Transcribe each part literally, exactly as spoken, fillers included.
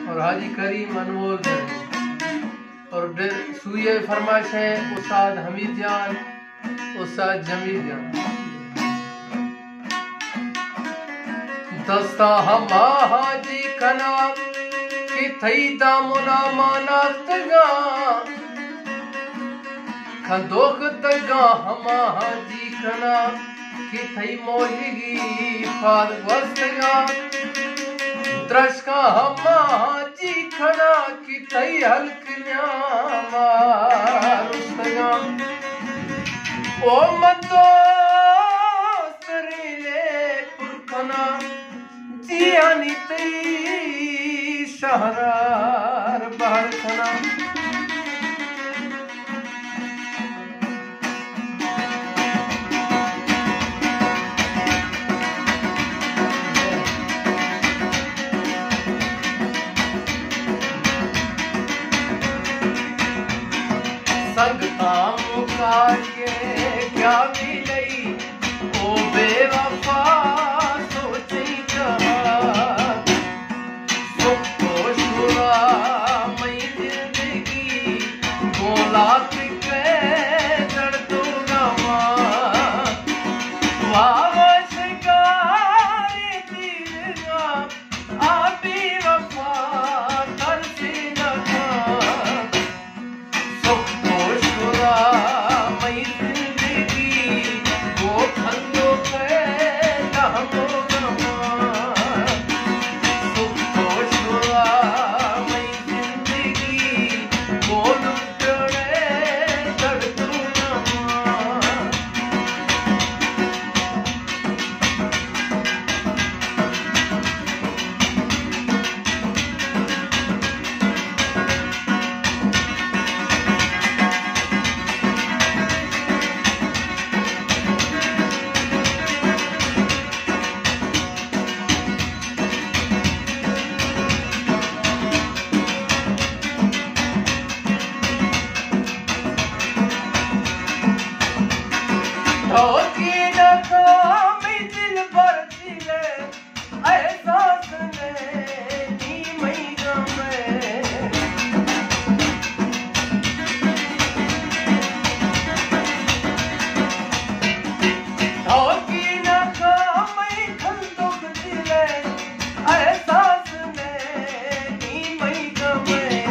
और हाजी करीम अनमोल दर्जी और सूये फरमाइश है उस्ताद हमीद जान, उस्ताद जमील जान। दस्ता हमा हाजी कना कि थई दामुना मानाख्तगा खंदोख तगा हमा हाजी कना कि थई मोहिगी फाद वस्तगा द्रशका हमा हाजी खना कि थई हल्क न्यामा रुस्तगा ओ मतो सरीले पुरखना जियानी तई शहरार बाहर खना संगता मुकाके क्या मिलई ओ बेवफा सोची कहा सुख को शुरा मई जिंदगी गोलात के दर्दो गवा वावा शिकारी दीगा आबी वफा तरसी नखा मई जिंदगी वो खंदो पे लहमो सुख को शुरा मई जिंदगी वो लुटड़े दर्दो धोती न खामी दिल भर दिले एहसास ने नी मई गमे धोती न खामी दिल दुख दिले एहसास ने नी मई गमे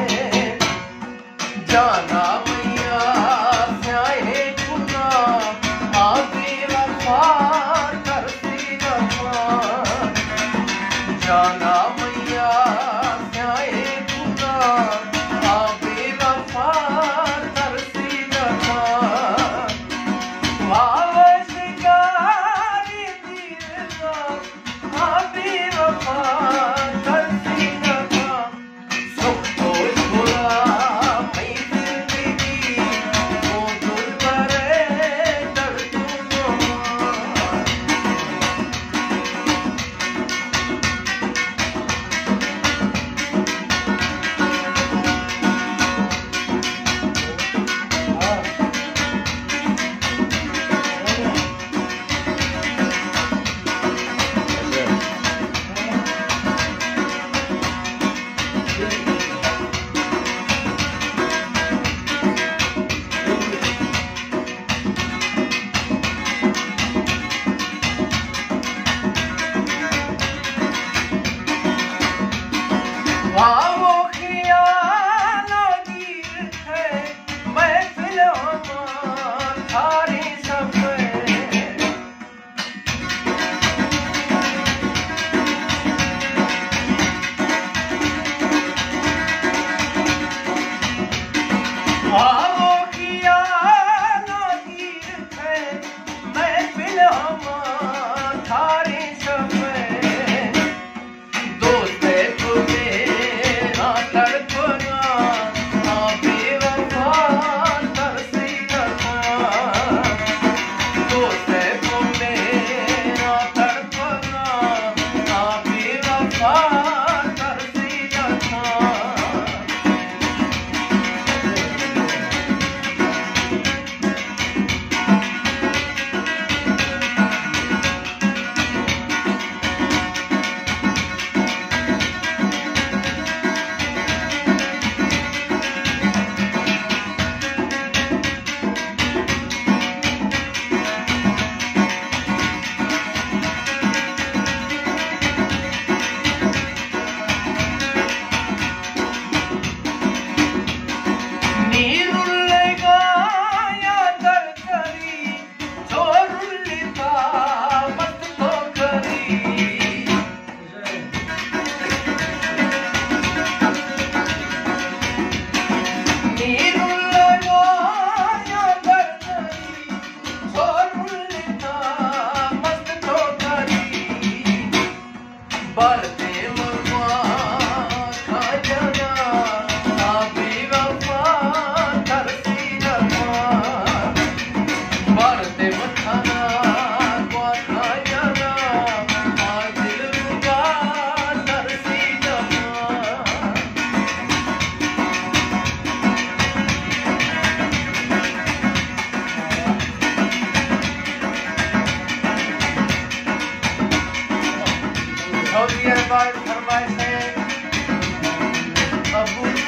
जाना मैया स्याहे गुना जाना मैया स्याहे गुना आबे वफा तरसी नखा वाव शिकारी दीगा आबे वफा तरसी नखा सुख को शुरा मई जिंदगी वो दुल बरे दर्दो वावो खियाला गिर है महफिल हमार थारी सफे वावो खियाला गिर है महफिल हमार थारी सफे दोस्ते तुम्हें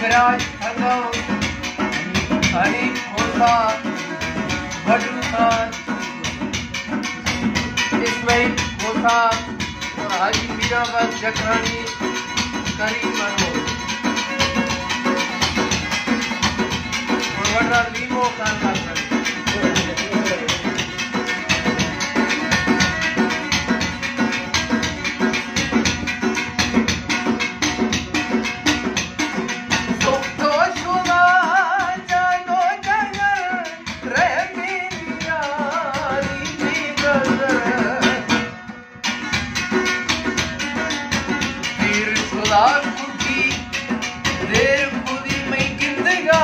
जयराज ठगव हरी खोसा भटू खान इसमाइल खोसा और हाजी मीराबाद जखरानी करीम मनोज और वडरा लीमो खान लाखन देर खुदी में गिंदगा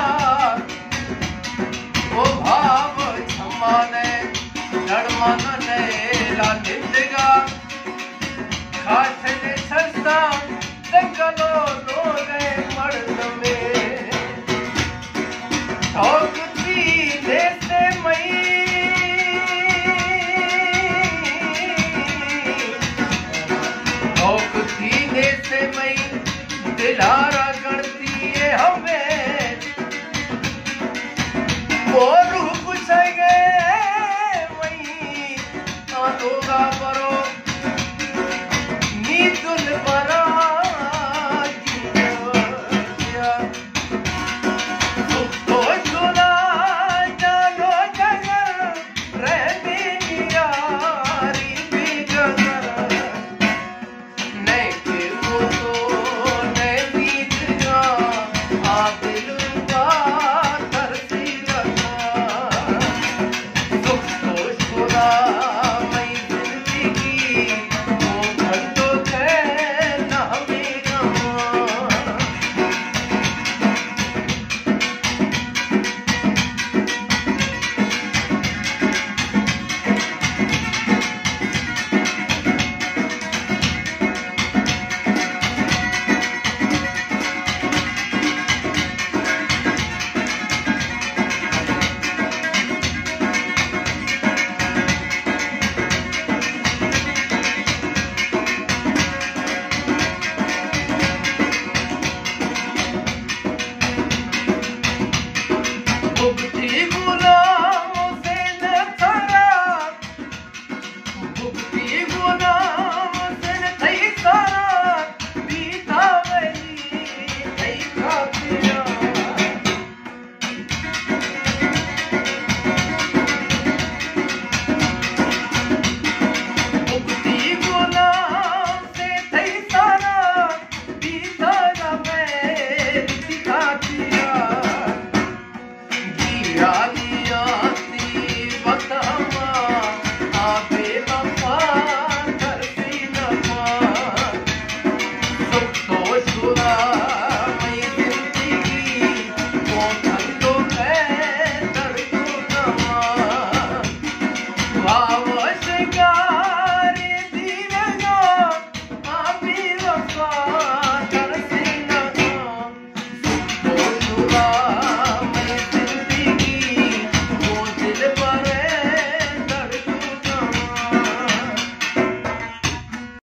वो भाव छमाने लड़मन ने ला दिंदगा खास ने सस्ता दंगलो लोगे मर्द में ठोकती देते मई ठोकती देते मई दिलार